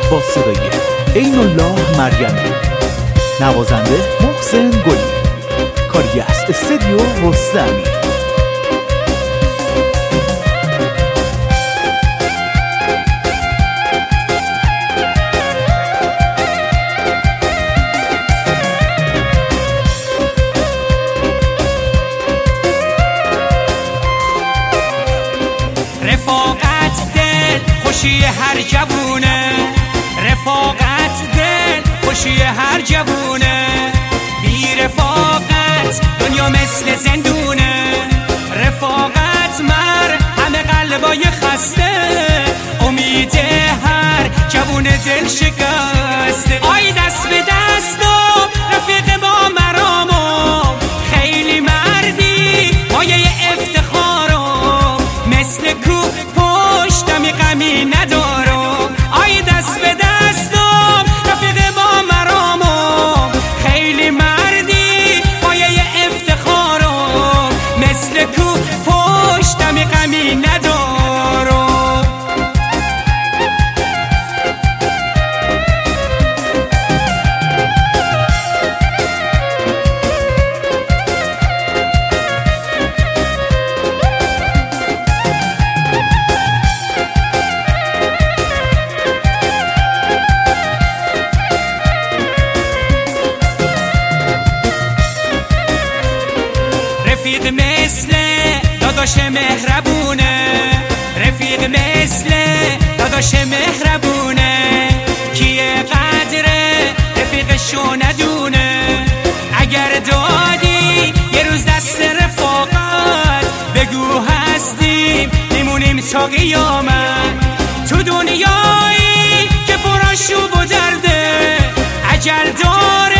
با صدای عین الله مریمی، نوازنده محسن گلی، کاری از استودیو رستمی. رفاقت دل خوشی هر جوونه، رفاقت دل خوشی هر جوونه، بی رفاقت دنیا مثل زندونه، رفاقت مر همه قلبای خسته، امید هر جوون دل شکسته. آی دست به دستم رفیق با مرامم، خیلی مردی مایه افتخارم، مثل کوه پشتمی غمی ندارم. آی دست به دستم رفیق با مرامم، خیلی مردی مایه افتخارم، مثل کوه پشتمی غمی ندارم. رفیق مثل داداش مهربونه، رفیق مثل داداش مهربونه، کیه قدر رفیقشو ندونه. اگر دادی یه روز دست رفاقت، بگو هستیم میمونیم تا قیامت. تو دنیایی که پر آشوب و درده، اجل داره